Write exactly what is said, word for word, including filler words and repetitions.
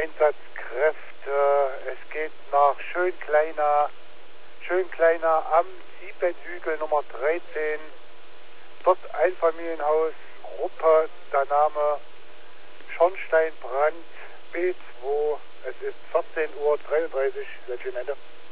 Einsatzkräfte. Es geht nach Schönkleiner, Schönkleiner am Siebenhügel Nummer dreizehn. Dort Einfamilienhaus, Gruppe, der Name Schornsteinbrand B zwei. Es ist vierzehn Uhr dreiunddreißig. Letzte Ende.